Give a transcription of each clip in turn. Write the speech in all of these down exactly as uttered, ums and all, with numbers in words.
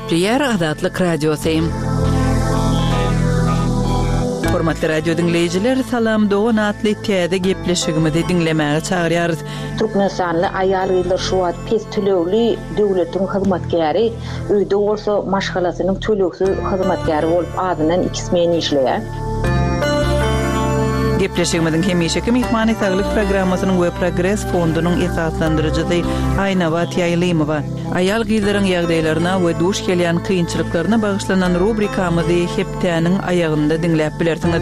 Gepliyer Azatlyk Radiosu. Hormatly radio dinleyijiler, salam doğan atly täze gepleşigimizi dinlemäge çagyrýarys. Türkmenistanly aýal gyzlar şu wagt pes tölegli döwletiň hyzmatkäri, öýde bolsa maşgalasynyň töleksiz hyzmatkäri bolup adynan iki ismeni işleýär. Gepleşigimizin hemişeki mihmany saglyk programmasynyň we Progress fondunyň esaslandyrjysy Aýnawa Taýlymowa. Aýal gyzlaryň ýagdaýlaryna we duş gelýän kynçylyklaryna bagyşlanan rubrikamyzy hepdäniň aýagynda dinläp bilersiňiz.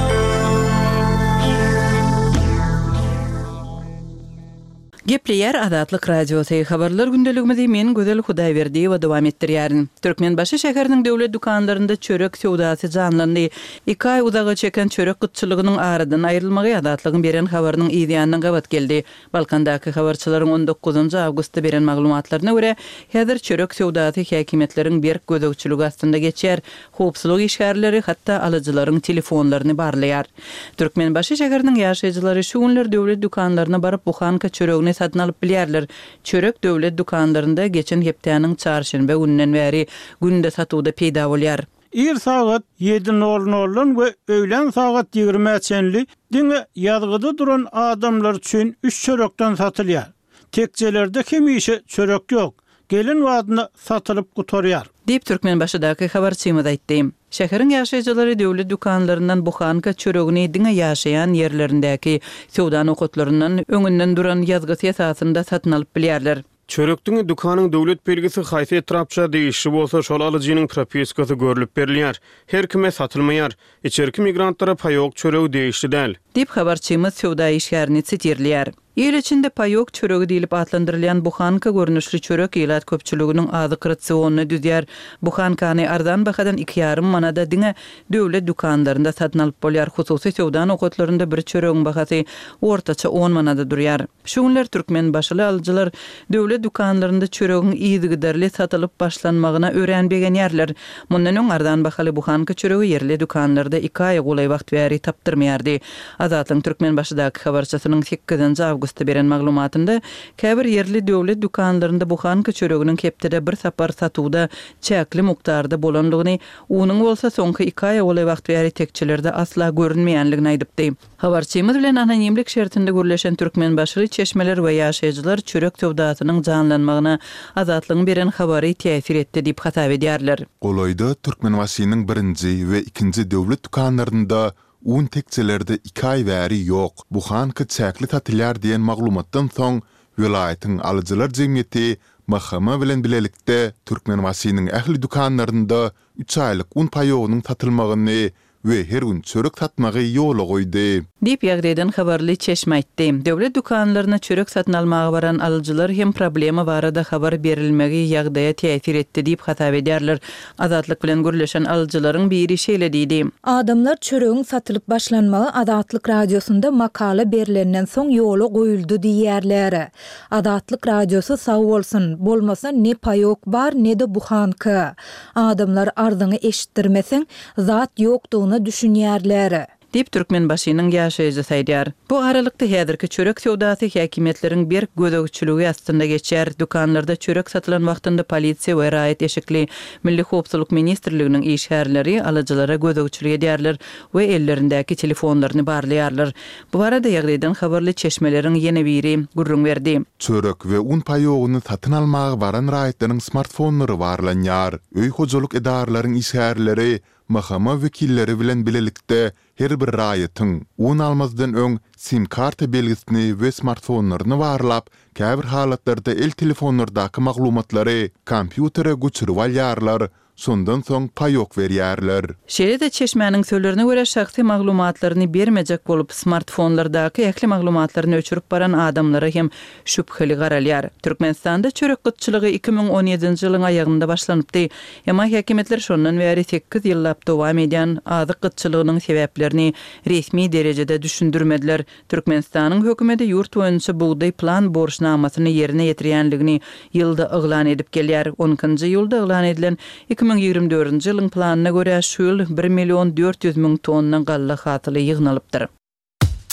Gepliyer Azatlyk Radiosu habarlar gündeligimizi men Gözel Hudaýberdi we dowam etdirýärin. Türkmenbaşy şäheriniň döwlet dukanlarynda çörek sowdasy janlandy. iki ay uzaga çeken çörek gytçylygynyň aradan aýrylmagy azatlygyň beren habarynyň ýa-da gabat geldi. Balkandaky habarçylaryň on dokuzunçy awgustda beren maglumatlaryna görä, häzir çörek sowdasy häkimetleriň berk gözegçiligi astynda geçýär. Howpsuzlyk işgärleri hatda alyjylaryň telefonlaryny barlaýar. Türkmenbaşy şäheriniň ýaşaýjylary şu günler döwlet dukanlaryna baryp buhanka çöregini satyn alyp bilýärler. Çörek döwlet dukanlarynda geçen hepdäniň çarşamba günden bäri günde satuwda peýda bolýar. Ir saat yedi nol nol we öýlen saat ýigirme üçli diňe ýazgyda duran adamlar üçin üç çörekden satylýar. Tekjelerde hemişe çörek ýok. Gelin wadyna satylyp gutarýar. Dip Türkmenbaşydaky habarçymyz aýtdy. Şäheriň ýaşaýjylary döwlet dukanlaryndan buhanka çöregini diňe ýaşaýan ýerlerindäki sowda nokatlaryndan öňünden duran ýazgy esasynda satyn alyp bilýärler. Çörekdiň dukanyň döwlet belgisi haýsy etrapça değişi bolsa şol alyjynyň propiskasy görülip berilýär. Her kime satylmaýar. Içerki migrantlara paýok çöregi değişdi däl. Dip habarçymyz sowda işgärini sitirlýär. Ýer içinde paýok çöregi diýilip adlandyrylýan buhanka görnüşli çörek ýylat köpçüliginiň azyk ratsionyny düzýär. Buhankany arzan bahadan iki ýarym manada diňe döwlet dukanlarynda satyn alyp bolýar. Hususy sowda nokatlarynda bir çöregiň bahasy ortaça on manada durýar. Şu günler Türkmenbaşyly alyjylar döwlet dukanlarynda çöregiň ýygyderli satylyp başlanmagyna öwrenbegen ýerler. Mundan öň arzan bahaly buhanka çöregi ýerli dukanlarda iki ay golay wagt bäri tapdyrmaýardy. Azatlyň Türkmenbaşydaky habarçysynyň sekizinçi awgust beren maglumatynda käbir ýerli döwlet dukanlarynda buhanka çöreginiň kepdede bir sapar satuwda çäkli mukdarda bolanlygyny, onuň bolsa soňky iki ay golay wagt bäri tekçilerde asla görünmeýänligini aýdypdy. Habarçymyz bilen anonimlik şertinde görleşen Türkmenbaşy çeşmeler we ýaşaýjylar çörek sowdasynyň janlanmagyna azatlygyň beren habary täsir etdi diýip hasap edýärler. Golayda Türkmenbaşynyň birinji we ikinji döwlet dukanlarynda un tekçilerde iki ay bäri ýok. Buhanka çäkli tatylýar diýen maglumatdan soň welaýatyň alyjylar jemgyýeti mahkama bilen bilelikde Türkmenbaşynyň ähli dukanlarynda üç aýlyk un paýogynyň satylmagyny we her gün çörek satmagy ýola goýdy. Dip ýagdaýdan habarly çeşme aýtdy. Döwlet dukanlaryna çörek satyn almagy baran alyjylar hem problema barada habar berilmegi ýagdaýa täsir etdi diýip hasap edýärler. Azatlyk bilen görleşen alyjylaryň biri şeýle diýdi. Adamlar çöregiň satylyp başlanmagy Azatlyk radiosunda makala berilenden soň ýola goýuldy diýýärler. Azatlyk radiosu sag bolsun, bolmasa ne paýok bar ne de buhanka. Adamlar arzyny eşitdirmeseň zat ýokdugyny düşünýärler. Dip Türkmenbaşynyň ýaşaýjysy aýdýar. Bu aralykda häzirki çörek sowdasy häkimetleriň berk gözegçiligi astynda geçýär. Dukanlarda çörek satylan wagtynda polisiýa we raýat eşikli Milli Howpsuzlyk ministrliginiň işgärleri alyjylara gözegçilik edýärler we ellerindäki telefonlaryny barlaýarlar. Bu barada ýagdaýdan habarly çeşmeleriň ýene biri gurrun berdi. Çörek we un paýogyny satyn almagy baran raýatlaryň smartfonlary barlanýar. Öý hojalyk edarlaryň işgärleri mahkama vekilleri bilen bilelikde her bir raýatyň un almazdan öň sim karta belgisini we smartfonlaryny barlap, käbir halatlarda el telefonlardaky maglumatlary kompýutere göçürip alýarlar. Sondan soň paýok berýärler. Şeýle-de çeşmäniň sözlerine görä şahsy maglumatlaryny bermejek bolup smartfonlardaky ähli maglumatlaryny öçürip baran adamlara hem şüpheli garalýar. Türkmenistanda çörek gytçylygy iki ming on ýedinçi ýylyň aýagynda başlanypdy. Emma häkimetler şondan bäri sekiz ýyllap dowam edýän azyk gytçylygynyň sebäplerini resmi derejede düşündirmediler. Türkmenistanyň hökümeti ýurt boýunça buğday plan borçnamasyny ýerine ýetirýänligini ýylda yglan edip gelýär. onunçy ýylda yglan edilen iki ming ýygrimi dördünçi ýylyň planyna görä şu ýyl bir million dört ýüz miň tonna galla hatyly ýygnalypdyr.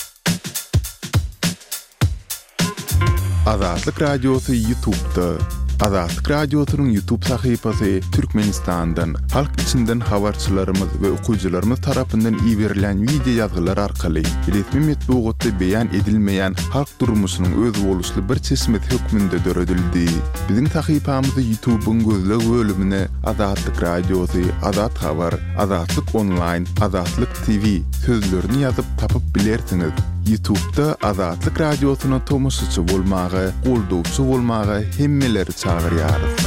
Azatlyk radiosu YouTube'da Azatlyk Radiosynyň YouTube sahypasy Türkmenistandan halk içinden habarçylarymyz we okuyjylarymyz tarapyndan iberilen video ýazgylar arkaly resmi metbuatda beýan edilmeýän halk durmuşynyň öz boluşly bir çeşmet hökmünde döredildi. Biziň sahypamyzy YouTube'un gözleg bölümine Azatlyk Radiosy, Azat Habar, Azatlyk Online, Azatlyk T V sözlerini ýazyp tapyp bilersiňiz. YouTube'da Azatlyk Radiosyna tomusçy bolmagy, goldowçy bolmagy hemmeleri çağırýarys.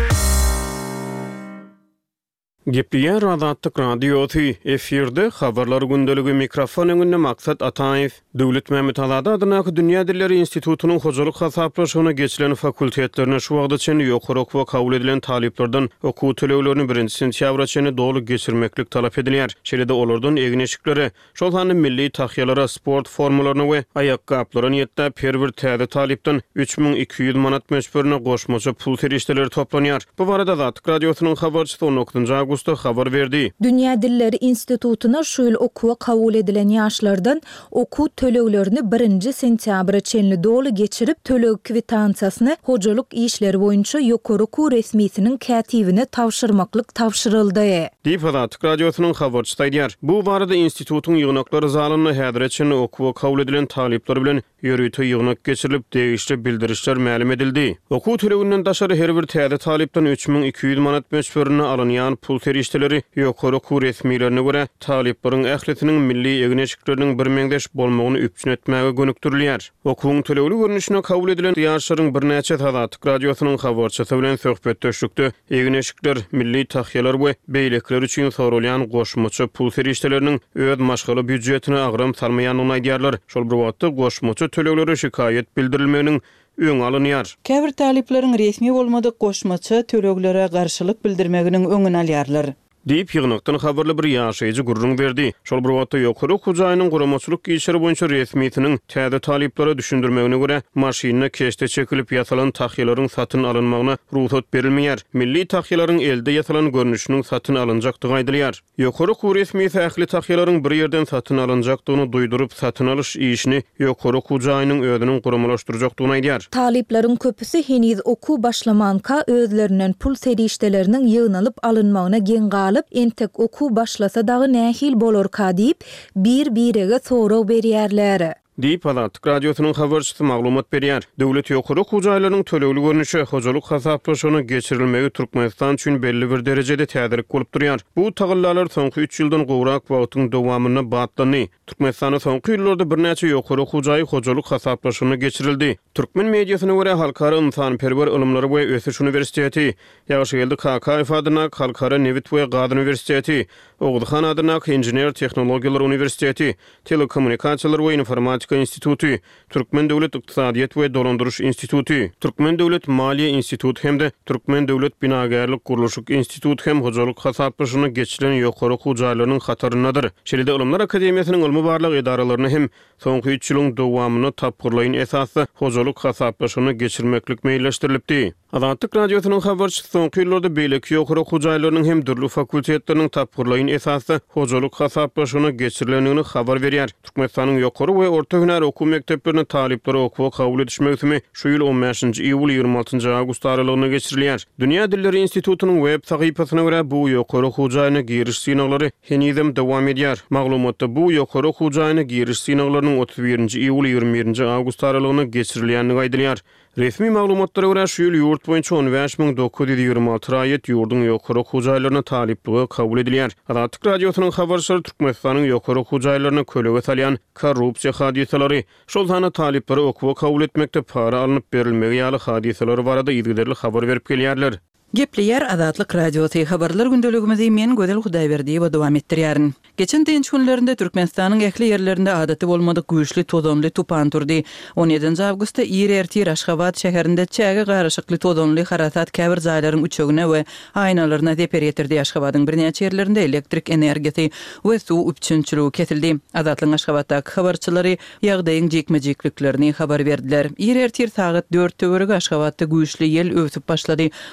Gepleýär Azatlyk Radiosy efirde habarlar gündeligi mikrofon öňünde Maksat Ataýew, Döwlet Mähmet Alada adyna Dünýä Dilleri Institutunyň hojalyk hasaplaşygyna geçilen fakultetlerine şu wagda çen ýokary okuwa kabul edilen taliplerden okuw töleglerini birinji sentýabra çen dolu geçirmeklik talap edilýär. Şeýle-de olardan egneşikleri, şol hany milli tahyýalara, sport formalaryna we aýak gaplaryna ýetde per bir täze talipden üç miň iki ýüz manat meşberine goşmaça pul terişdeleri toplanýar. Bu barada Azatlyk Radiosynyň habarçysy on dokuzunçy awgustda habar berdi. Dünýä Dilleri Institutuna şu ýyl okuwa kabul edilen ýaşlardan okuw töleglerini birinji sentýabra çenli dolu geçirip töleg kwitansiýasyny hojalyk işleri boýunça ýokary okuw resmisiniň kätibine tawşyrmaklyk tawşyryldy. Diýip Azatlyk Radiosynyň habarçysy aýdýar. Bu barada institutun ýygnaklary zalyny häzirçe okuwa kabul edilen talipler bilen ýörüýte ýygnak geçirilip degişli bildirişler ma'lum edildi. Okuw töleginden daşary her bir täze talipden üç miň iki ýüz manat meşberine alynýan pul terişdeleri ýokary okuw resmilerine görä talipleriň ähletiniň milli egneşikleriniň bir meňdeş bolmagyny üpçün etmäge gönükdirilýär. Okuwyň tölegli görnüşine kabul edilen ýaşlaryň bir näçe Azatlyk Radiosynyň habarçysy bilen söhbetdeşlikde egneşikler, milli tahyýalar we beýlekler üçin sorulýan goşmaça pul terişdeleriniň öz maşgaly büdjetine agram salmaýanyny aýdýarlar. Şol bir wagtda goşmaça tölegleri şikayet bildirilmeginiň öň alynýar. Käbir talipleriň resmi bolmadyk goşmaça töleglere garşylyk bildirmeginiň öňüni alýarlar. Diýip ýygnakdan habarly bir ýaşaýjy gurrun berdi. Şol bir wagtda ýokary hujaýynyň guramaçylyk işleri boýunça resmiýetiniň täze taliplara düşündirmegine görä maşyna keşde çekilip ýasalan tahyýalaryň satyn alynmagyna ruhsat berilmeýär. Milli tahyýalaryň elde ýasalan görnüşiniň satyn alynjakdygy aýdylýar. Ýokary okuw resmiýeti ähli tahyýalaryň bir ýerden satyn alynjakdygyny duýdurup satyn alyş işini ýokary hujaýynyň özüniň guramalaşdyrjakdygyny aýdýar. Talipleriň köpüsi heniz okuw başlamanka özlerinden pul serişdeleriniň ýygnalyp alynmagyna geň galyp entek okuw başlasa dagy nähil bolarka diýip bir-birege soraw berýärler. Diýip Azatlyk Radiosynyň habarçysy maglumat berýär. Döwlet ýokary okuw jaýlarynyň tölegli görnüşi hojalyk hasaplaşygyna geçirilmegi Türkmenistan üçin belli bir derejede täzerik bolup durýar. Bu tagyllalar soňky üç ýyldan gowrak wagtyň dowamyny batlandy. Türkmenistanda soňky ýyllarda bir näçe ýokary okuw jaý hojalyk hasaplaşygyna geçirildi. Türkmen mediasyna görä halkara insanperwer ilmlary we ösüş universiteti, Ýaşylyk K K F adyna Halkara Nevit we Gady universiteti, Ogdhan adyna Inженер Tehnologiýalar universiteti, Telekommunikasiýalar we Informatika institutu, Türkmen Döwlet Ykdysadyýat we Dolandyryş institutu, Türkmen Döwlet Maliýe institutu hemde Türkmen Döwlet Binagerlik Guruluşyk institutu hem hojalyk hasaplaşygyna geçilen ýokary okuw jaýlarynyň hataryndadyr. Şeýle-de Ilmlar Akademiýasynyň ilmi barlyk idaralaryny hem soňky üç ýylyň dowamyny tapgyrlaýan esasy hojalyk hasaplaşygyna geçirmeklik meýilleşdirilipdi. Azatlyk Radiosynyň habarçysy soňky ýyllarda beýleki ýokary okuw jaýlarynyň hem dürli fakultetleriniň tapgyrlaýan esasy hojalyk hasaplaşygyna geçirilendigini habar berýär. Türkmenistanyň ýokary we orta hünär okuw mekdeplerine talipleri okuwa kabul ediş mevsimi şu ýyl on beşinçi iýul ýygrima altyncı awgust aralygyna geçirilýär. Dünýä Dilleri Institutunyň web sahypasyna görä bu ýokary okuw jaýyna giriş synaglary henizem dowam edýär. Maglumatda bu ýokary okuw jaýyna giriş synaglarynyň otuz birinçi iýul ýygrima birinçi awgust aralygyna geçirilýändigi aýdylýar. Resmi maglumatlara görä şu ýyl ýurt boýunça on beş miň dokuz ýüz ýygrima alty raýat ýurdun ýokary okuw jaýlaryna talipligi kabul edilýär. Azatlyk Radiosynyň habarçylary Türkmenistanyň ýokary okuw jaýlaryny kölege salýan korrupsiýa hadiseleri, şol hany talipleri okuwa kabul etmekde para alınıp berilmegi ýaly hadiseleri barada ýygyderli habar berip gelýärler. Gepleýär Azatlyk Radiosy habarlar gündeligimizi men Gödel Hudaýberdi we dowam etdirýärin. Geçen dinç günlerinde Türkmenistanyň ähli ýerlerinde adaty bolmadyk güýçli tozonly tupan turdy. on ýedinçi awgustda Ýer-Ertir Aşgabat şäherinde çäge garaşykly tozonly harasat käbir jaýlaryň üçegine we aýnalaryna zeper ýetirdi. Aşgabatyň bir näçe ýerlerinde elektrik energiýasy we suw üçinçiligi kesildi. Azatlyň Aşgabatdaky habarçylary ýagdaýyň jekmejekliklerini habar berdiler. Ýer-Ertir sagat dört töwereg Aşgabatda güýçli ýel öwsüp başlady. Onuň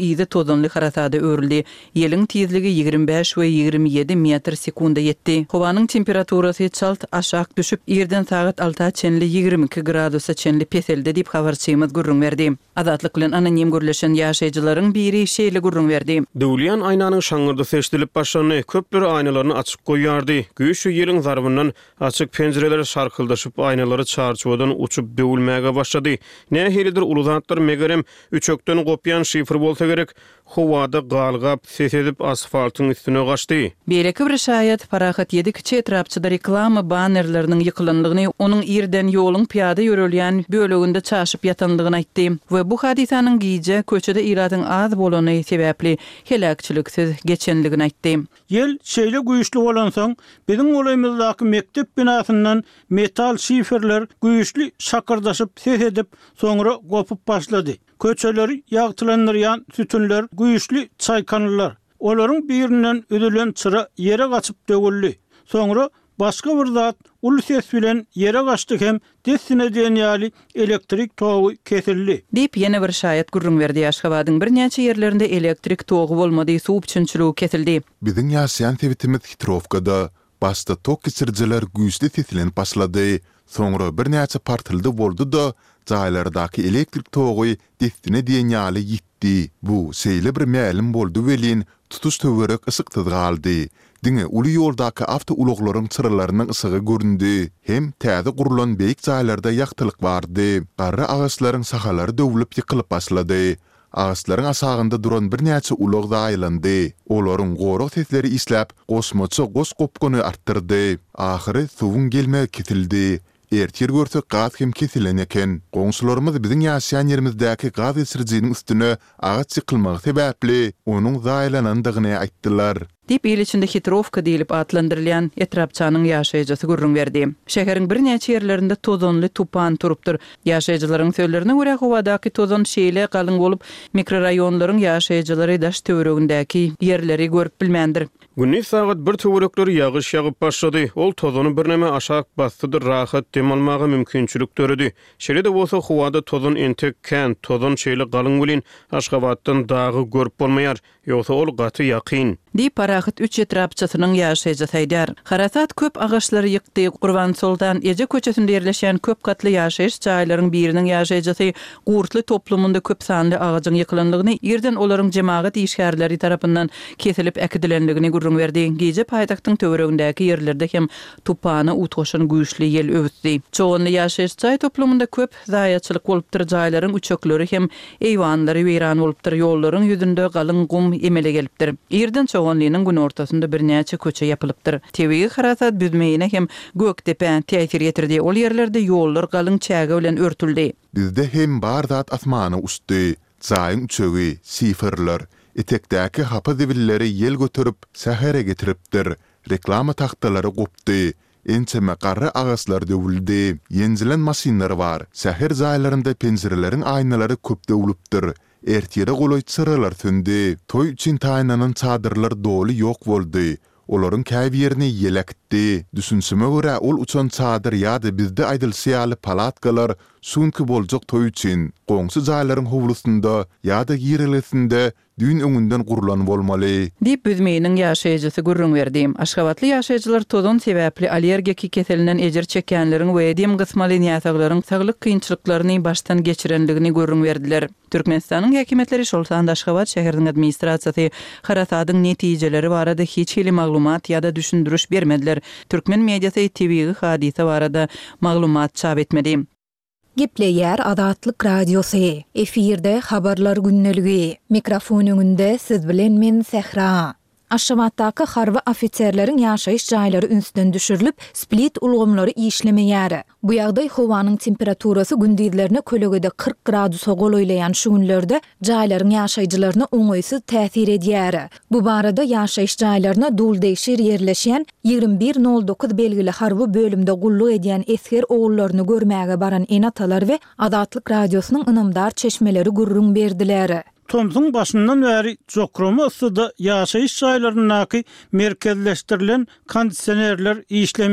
ýygy tozanly harasada örildi. Ýeliň tezligi ýigrimä beş we ýigrimä ýedi metr sekunda ýetdi. Howanyň temperaturasy çalt aşak düşüp ýerden sagat alta çenli ýigrimä iki gradusa çenli peselde diýip habarçymyz gurrun berdi. Azatlyk bilen anonim gürleşen ýaşaýjylaryň biri şeýle gurrun berdi. Döwliýän aynanyň şaňyrda seçdilip başlany köpleri aynalaryny açyk goýardy. Güýçli ýeliň zarbynyň açyk penjereleri şarkyldaşyp aynalary çarçuwadan uçup döwülmäge başlady. Nähilidir uluzatlar megerem üçökden gopýan şifr bolsa gerek, howada galgap ses edip asfaltyň üstüne gaçdy. Beýleki bir şaýat parahat ýedi kiçi etrapçyda reklama bannerleriniň ýykylandygyny, onuň ýerden ýoluň piýada ýörelýän böleginde çaşyp ýatandygyny aýtdy we bu hadisanyň giýje köçede iradyň az bolany sebäpli helakçylyksiz geçenligini aýtdy. Yel şeýle güýçli bolansaň, biziň olaýymyzdaky mektep binasyndan metal şifrler güýçli şakyrdaşyp ses edip soňra gopup başlady. Köçeleri ýagtylandyrýan tütünler, güýçli çaýkanlar. Olaryň birinden ödülen çıra ýere gaçyp döwüldi. Soňra başga bir zat ul ses bilen ýere gaçdy hem desine diýen ýaly elektrik togy kesildi. Diýip ýene bir şaýat gurrun berdi. Ýaşgabadyň bir näçe ýerlerinde elektrik togy bolmady, suw üçinçiligi kesildi. Biziň ýaşaýan tebitimiz Hitrovkada basta tok geçirjiler güýçli seslenip başlady. Soňra bir näçe partyldy boldy da jaýlardaky elektrik togy desine diýen ýaly ýitdi. Bu şeýle bir mälim boldy welin tutuş töwerek ysykdyr galdy. Diňe uly ýoldaky awto uluglaryň çyralarynyň ysygy göründi. Hem täze gurulan beýik jaýlarda ýagtylyk bardy. Garry agaçlaryň sahalary döwülip ýykylyp başlady. Ağaçlaryň asagynda duran bir näçe ulug da aýlandy. Olaryň gorok sesleri isläp, gosmaça gos gopguny artdyrdy. Ahyry suwun gelme kesildi. Ertir görsek gaz hem kesilen eken. Goňşularymyz biziň ýaşaýan ýerimizdäki gaz esirjiniň üstüne agaç ýykylmagy sebäpli onuň zaýlanandygyny aýtdylar. Dip ýyl içinde Hitrovka diýilip atlandyrylýan etrapçanyň ýaşaýjysy gurrun berdi. Şäheriň bir näçe ýerlerinde tozonly tupan turupdyr. Ýaşaýjylaryň söýlerine görä howadaky tozon şeýle galyň bolup, mikroraýonlaryň ýaşaýjylary daş töweregindäki ýerleri görüp bilmändir. Günni sagat bir töwerekler ýagyş ýagyp başlady. Ol tozony bir näme aşak basdydyr, rahat dem almagy mümkinçilik töredi. Şeýle-de bolsa howada tozon entek kän, tozon şeýle galyň bilen Aşgabatdan dagy görüp bolmaýar, ýogsa ol gaty ýakyn. Di parahat üç etrapçysynyň ýaşaýjysy aýdar. Harasat köp agaçlary ýykdy. Gurban Sultan Ece köçesinde ýerleşen köp katly ýaşaýyş jaýlaryň biriniň ýaşaýjysy gurtly toplumunda köp sanly agaçyň ýykylandygyny, ýerden olaryň jemaat işgärleri tarapyndan kesilip äkidilenligini gurrun berdi. Giýje paýtagtyň töweregindäki ýerlerde hem tupany utgoşan güýçli ýel öwütdi. Çoğunly ýaşaýyş jaý toplumunda köp zaýatçylyk bolupdyr. Jaýlaryň üçekleri hem eýwanlary weýran bolupdyr. Ýollaryň ýüzünde galyň gum emele gelipdir. Ýerden çoğunlygynyň gün ortasında bir näçe köçe yapılıpdyr. Tebiği harasat büzmeyine hem göktepe täsir ýetirdi. Ol ýerlerde ýollar galyň çäge bilen örtüldi. Bizde hem bar zat asmany uçdy. Jaýyň üçegi, sifirler, etekdäki hapa zibilleri ýel götürüp sähere getiripdir. Reklama taxtalary gopdy. Ençeme garry agaçlar döwüldi. Ýenjilen masinler bar. Säher jaýlarynda penjereleriň aýnalary köp döwülipdir. Ertiýere goloý çyralar söndi. Toy üçin taýnanan çadyrlar doly ýok boldy. Olaryň käbi ýerini ýelekdi. Düşünsime görä ol uçan çadyr ýa-da bizde aýdylsaýaly palatkalar sunky boljak toy üçin goňsy jaýlaryň howlusynda ýa-da ýerelesinde düýn öňünden gurulan bolmaly. Dip büzmeýiniň ýaşaýjysy gurrun berdi. Aşgabatly ýaşaýjylar tozon sebäpli allergiki keselinden ejer çekenleriň we edem gysmaly ýasaklaryň saglyk kynçylyklaryny baştan geçirenligini gurrun berdiler. Türkmenistanyň häkimetleri şol sanda Aşgabat şäheriniň administrasiýasy harasadyň netijeleri barada hiç hili maglumat ýa-da düşündürüş bermediler. Türkmen mediasy tebiği hadise barada maglumat çap etmedi. Gepleýär Azatlyk radiosu. Efirde habarlar günneligi. Mikrofon öňünde siz bilen men Sehra. Aşgabatdaky harby ofitserleriň ýaşaýyş jaýlary ünsünden düşürilip, split ulgamlary işlemeýär. Bu ýagdaý howanyň temperaturasy gündizlerine kölegede kırk gradusa golaýlayan şu günlerde jaýlaryň ýaşaýjylaryna oňaýsyz täsir edýär. Bu barada ýaşaýyş jaýlaryna dul değişir ýerleşýän ýigrimä bir nol dokuz belgili harby bölümde gulluk edýän esker ogullaryny görmäge baran enatalar we Azatlyk radiosynyň ynamdar çeşmeleri gurrun berdiler. Tomsun başından beri Jokrama ısıda ýaşaýyş jaýlarynyňky merkezleşdirilen kondisionerler işlemeýär.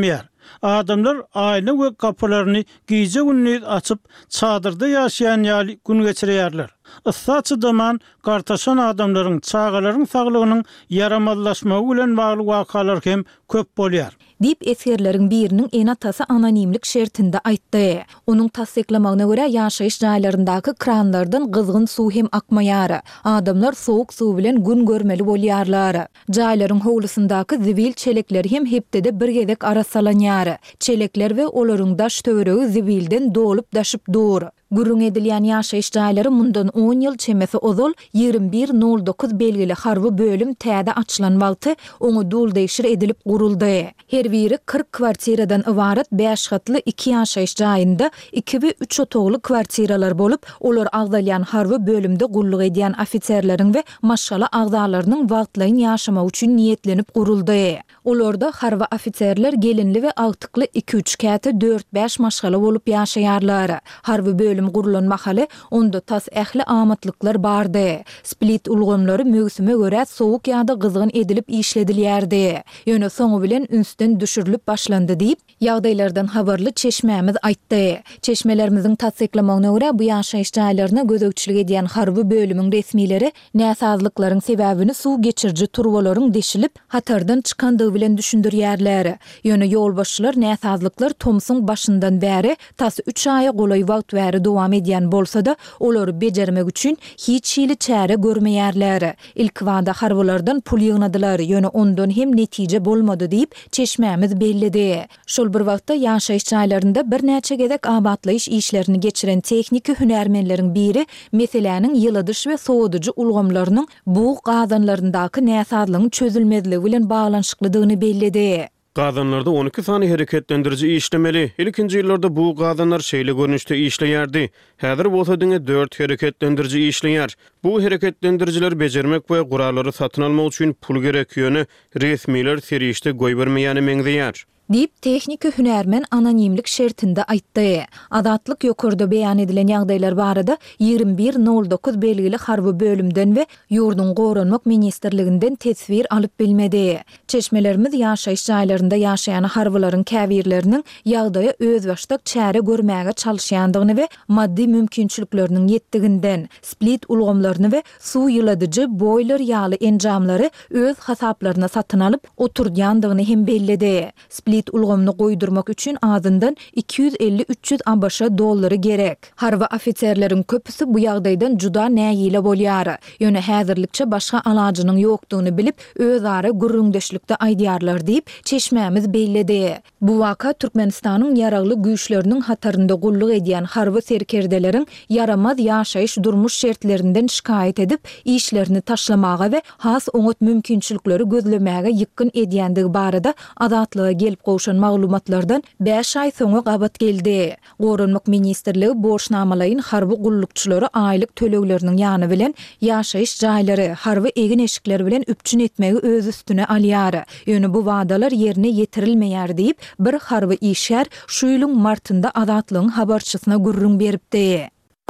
Adamlar aile ve kapılarını giyce günlüğü açıp çadırda yaşayan yali gün geçirerler. Issa çıdaman qartaşan adamların çağaların sağlığının yaramazlaşmağı bilen bağlı vakalar hem köp bolýar. Dip esirlerin birinin en atası anonimlik şertinde aýtdy. Onun tasdiklamagyna görä ýaşaýyş jaýlaryndaky kranlardan gyzgyn suw hem akmaýar. Adamlar soğuk suw bilen gün görmeli bolýarlar. Jaýlaryň howlusyndaky zibil çelekler hem hepdede bir gezek arasalanýar. Çelekler we olaryň daş töweregi zibilden dolup daşyp dur. Gürrüň edilýän ýaşaýyş jaýlary mundan on ýyl çemesi ozal ýygrimi bir nol dokuz belgili harby bölüm täze açylan wagty oňa dul değişir edilip guruldy. Her biri kırk kwartiradan ibaret beş hatly iki ýaşaýyş jaýynda iki we üç otogly kwartiralar bolup, olar agdalýan harby bölümde gulluk edýän ofitserleriň we maşgala agdalarynyň wagtlaryň ýaşamak üçin niýetlenip guruldy. Olarda harby ofitserler gelinli we agtykly iki üç käte dört beş maşgala bolup ýaşaýarlar. Harby bölüm gurulan mahaly onda tas ähli amatlyklar bardy. Split ulgamlary mögsüme görä sowuk ýa-da gyzgyn edilip işledilýärdi. Ýöne soňu bilen ünsden düşürilip başlandy diýip ýagdaýlardan habarly Çeşmämiz aýtdy. Çeşmelerimiziň tasdiklamagyna görä bu ýaşaýyş jaýlaryna gözegçilik edýän harby bölümiň resmileri näsazlyklaryň sebäbini suw geçirji turbalaryň deşilip hatardan çykandygy bilen düşündirýärler. Ýöne ýolbaşçylar näsazlyklar Tomsyň başyndan bäri tas üç aýa golaý wagt bäri dowam edýän bolsa-da olary bejermek üçin hiç hili çäre görmeýärler. İlk wagda harbylardan pul ýygnadylar, ýöne ondan hem netije bolmady diýip Çeşmämiz bellidi. Şol bir wagtda ýaşaýyş jaýlarynda bir näçe gezek abatlaýyş işlerini geçiren tekniki hünärmenleriň biri meseleniň ýyladyş we sowadyjy ulgamlarynyň bu gazanlaryndaky näsazlygyň çözülmezligi bilen baglanşyklydygyny bellidi. Gazanlarda on iki sany hereketlendirici işlemeli. İlkinji ýyllarda bu gazanlar şeýle görnüşde işleýärdi. Häzir bolsa diňe dört hereketlendirici işleýär. Bu hereketlendiriciler bejermek we guralary satyn almak üçin pul gerek ýöne resmiler serişde goý bermeýäni meňzeýär. Dip tekniki hünärmen anonimlik şertinde aýtdy. Adatlyk ýokurda beýan edilen ýagdaýlar barada ýygrimi bir nol dokuz belgili harby bölümden we ýurdun goranmak ministrliginden tesbir alyp bilmedi. Çeşmelerimiz ýaşaýyş jaýlarynda ýaşaýan harbylaryň käbirleriniň ýagdaýa öz başdak çäre görmäge çalyşýandygyny we maddi mümkinçilikleriniň ýetdiginden split ulgamlaryny we suw ýyladyjy boiler ýaly enjamlary öz hasaplaryna satyn alyp oturýandygyny hem bellidi. Split ulgamny goýdurmak üçin azyndan iki yüz elli üç yüz ABŞ dollary gerek. Harby ofitserleriň köpüsi bu ýagdaýdan juda näýile bolýar. Ýöne häzirlikçe başga alajynyň ýokdugyny bilip özara gürrüňdeşlikde aýdýarlar diýip Çeşmämiz bellidi. Bu waka Türkmenistanyň ýaragly güýçleriniň hatarynda gulluk edýän harby serkerdeleriň yaramaz ýaşaýyş durmuş şertlerinden şikayet edip işlerini taşlamaga we has oňat mümkinçilikleri gözlemäge ýykyn edýändigi barada adatlyga gelip goşan maglumatlardan beş ay soňra gabat geldi. Goranmak ministrligi borçnamalaryň harby gullukçylary aýlyk tölegleriniň ýany bilen ýaşaýyş jaýlary, harby egin eşikleri bilen üpçün etmegi öz üstüne alýar. Ýöne bu wagdalar ýerine ýetirilmeýär diýip bir harby işär şu ýylyň martynda adatlygyň habarçysyna gürrüň beripdi.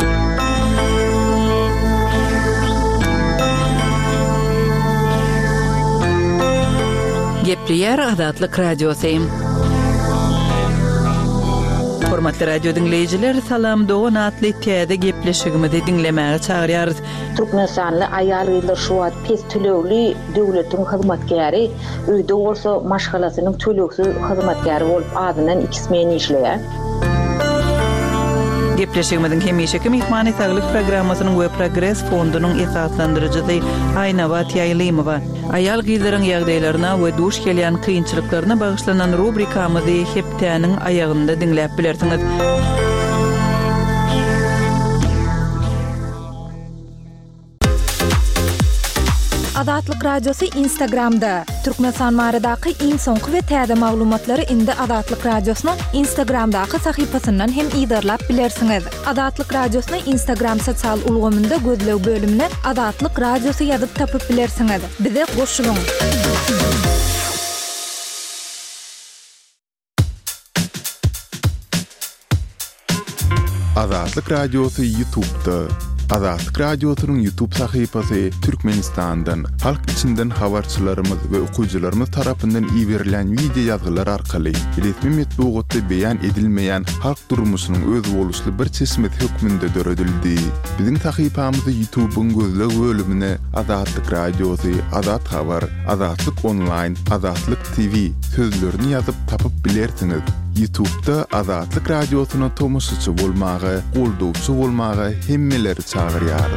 Gepliyer Adatlyk Radiosu. Hormatly radio dinleyijiler, salam dogan atly täze gepleşigimizi dinlemäge çagyrýarys. Türkmenistanly aýal gyzlar şu wagt pes tölegli döwletiň hyzmatkäri, öýde bolsa maşgalasynyň töleksiz hyzmatkäri bolup adynan iki smen işleýär. Gepleşigimiziň hemişeki mehmany saglyk programmasynyň we Progress fondunyň esaslandyrjysy Aýnabat Ýaýlymowa aýal gyzlaryň ýagdaýlaryna we duş gelýän kynçylyklaryna bagyşlanan rubrikamyzy hepdeniň aýagynda dinläp bilersiňiz. Adatlyk Radiosu Instagramda. Türkmenistan baradaky iň soňky we täze maglumatlary indi Adatlyk Radiosynyň Instagramdaky sahypasyndan hem ýydarlap bilersiňiz. Adatlyk Radiosyny Instagram sosial ulgamynda gözlew bölümine Adatlyk Radiosu ýazyp tapyp bilersiňiz. Bize goşulyň. Adatlyk Radiosu YouTube'da, Azatlyk Radiosynyň YouTube sahypasy Türkmenistandan, halk içinden habarçylarymyz we okuyjylarymyz tarapyndan iýerilen video ýazgylar arkaly resmi metbuatda beýan edilmeýän halk durmuşynyň öz boluşly bir çeşmet hökmünde döredildi. Biziň sahypamyzy YouTube'un gözleg bölümine Azatlyk Radiosy, Azat Habar, Azatlyk Online, Azatlyk T V sözlerini ýazyp tapyp bilersiňiz. YouTube'da Azatlyk Radiosyna tomoşçy bolmagy, goldowçy bolmagy hemmeleri çağırýar.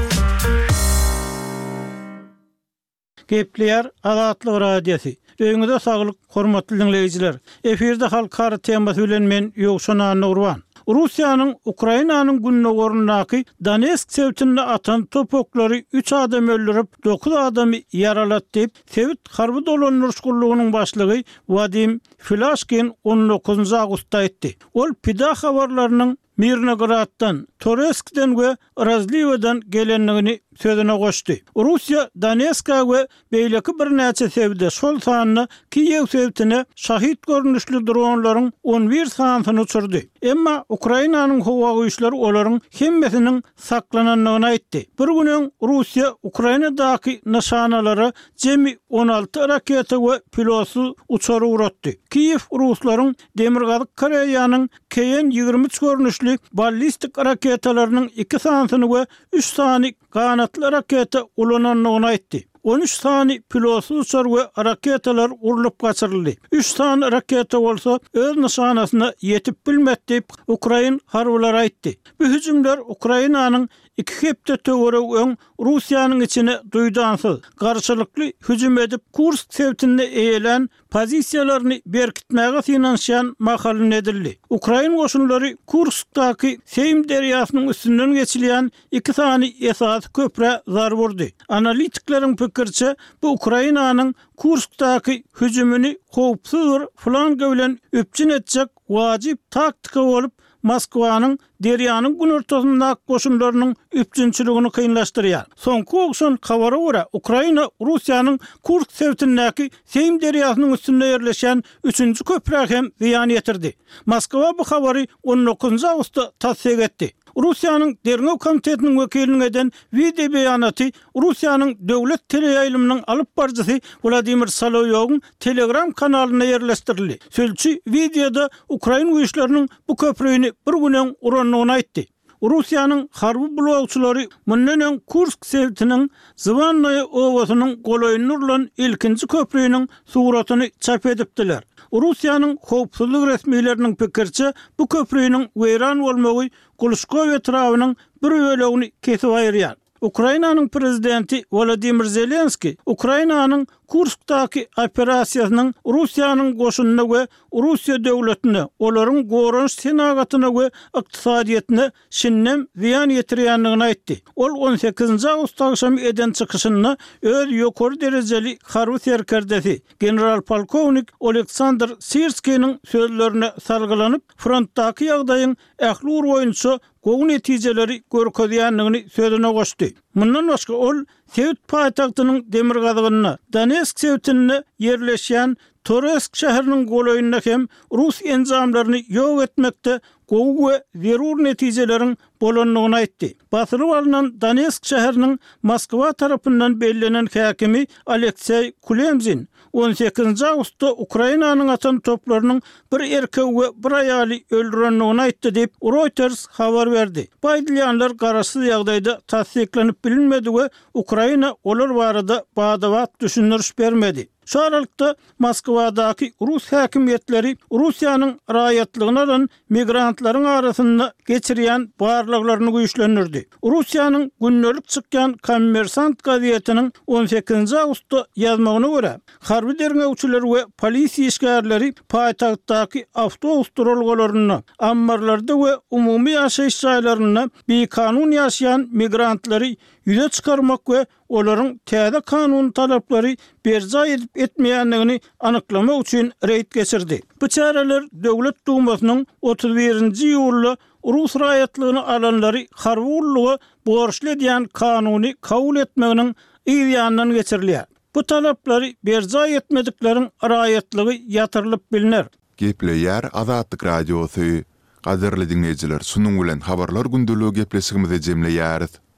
Gepleýär Azatlyk Radiosy. Öňüňizde saglyk, hormatly dinleýijiler. Eferde halkara temasy bilen men Ýogşan Nurwan. Russiýanyň Ukrainanyň günnägorundaky Donetsk sewtinde atan topoklary üç adam öldürip dokuz adamy yaralatdy diýip Sewit harby dolanýarçylygynyň başlygy Vadim Filashkin on dokuzunçy awgustda etdi. Ol pida habarlarynyň Mirnograddan, Toreskden we Razliwadan gelenligini sözüne goşdy. Russiýa Donetska we beýleki bir näçe sebde şol sanyny Kiýew sewtine şahit görnüşli dronlaryň on bir sanyny uçurdy. Emma Ukrainanyň howa güýçleri olaryň hemmesiniň saklananlygyny aýtdy. Bir günden Russiýa Ukrainadaky nişanalary jemi on alty raketa we pilotsuz uçary uratdy. Kiýew ruslaryň Demirgazyk Koreýanyň K N ýigirme üç görnüşli ballistik raketalarynyň iki sanyny we üç sany ganatly raketa ulananlygyny aýtdy. on üç sany pilotsuz uçar we raketalar urulyp gaçyryldy. üç sany raketa bolsa öz nişanasyna ýetip bilmedi diýip Ukrain harbylary aýtdy. Bu hüjümler Ukrainanyň iki hepde töwere öň Russiýanyň içine duýdansyz, garşylykly hüjüm edip Kursk sewtinde eýelen pozisiýalaryny berkitmäge finansiýan mahaly edildi. Ukrain goşunlary Kurskdaky Seym derýasynyň üstünden geçilýän iki sany esasy köpre zar wurdy. Analitiklerin pikirçe bu Ukrainanyň Kurskdaky hüjümini howpsuz flanga bilen öpçün etjek wajyp taktika bolup Moskwanyň derýanyň gün ortasyndaky goşunlarynyň üpçünçiligini kynlaşdyrýar. Soňky ogşun habara görä Ukraina Russiýanyň Kursk sewtindäki Seym derýasynyň üstünde ýerleşen üçünçi köprä hem ziýan ýetirdi. Moskwa bu habary on dokuzunçy awgustda tasdik etdi. Russiýanyň Derňew komitetiniň wekiliniň eden video beýanaty Russiýanyň döwlet teleýaýlymynyň alyp barjysy Vladimir Solowyň Telegram kanalyna ýerleşdirildi. Sözçi videoda Ukraina güýçleriniň bu köprüni bir günden uranlygyny aýtdy. Russiýanyň harby bulawçylary mundan Kursk sewtiniň Zvannoy owasynyň goloýuny urulan ilkinji köprüniň suratyny çap edipdiler. Russiýanyň howpsuzlyk resmiýetleriniň pikirçe bu köprüniň weýran bolmagy Glushkow etrawynyň bir bölegini kesip aýyrýar. Ukrainanyň prezidenti Volodymyr Zelenski Ukrainanyň Kurskdaky operasiýasynyň Russiýanyň goşunyna we Russiýa döwletine, olaryň goranç senagatyna we ykdysadyetine şinnem ziýan ýetirýänligini aýtdy. Ol on sekizinçi awgust akşamy eden çykyşyny öz ýokary derejeli harby serkerdesi general polkownik Oleksandr Sirskiň sözlerine salgylanyp frontdaky ýagdaýyň ähli urgoýunça gowy netijeleri görkezýänligini sözüne goşdy. Mundan başga ol Sewit paýtagtynyň Demirgazygyna, Donetsk sewtinde ýerleşýän Toresk şäheriniň goloýunyna hem Rus enzamlaryny ýok etmekde gowy we zerur netijeleriň bolanlygyny aýtdy. Basyryp alynan Donetsk şäheriniň Moskwa tarapyndan belgilenen häkimi Aleksey Kulemzin on sekizinçi awgustda Ukrainanyň atan toplarynyň bir erkek we bir aýaly öldürenligini aýtdy diýip Reuters habar berdi. Bu aýdylýanlar garaşsyz ýagdaýda tasdiklenip bilinmedi we Ukraina olar barada badawat düşündiriş bermedi. Şu aralykda Moskwadaky Rus häkimiýetleri Russiýanyň raýatlygyna alan migrantlaryň arasynda geçirýän barlyklaryny güýçlendirdi. Russiýanyň günnelik çykýan Kommersant gazetiniň on sekizinçi awgustda ýazmagyna görä, harby derňewçiler we polisiýa işgärleri paýtagtdaky awtobus duralgalaryny, ammarlarda we umumy ýaşaýyş ýaýlaryna bekanun ýaşaýan migrantlary ýüze çykarmak we olaryň täze kanun talaplary berja edip etmeýänligini anyklamak üçin reýt geçirdi. Bu çäreler döwlet dumasynyň otuz birinçi ýyly Rus raýatlygyny alanlary harby ullugy borçly edýän kanuny kabul etmeginiň ýanyndan geçirilýär. Bu talaplary berja etmedikleriň raýatlygy ýatyrylyp bilinär. Gepleýär Azatlyk Radiosy. Gaderli dinleýijiler, şunuň bilen habarlar gündüligi gepleşigimize jemleýäris.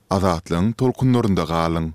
Azatlygyň tolkunlarynda galyň.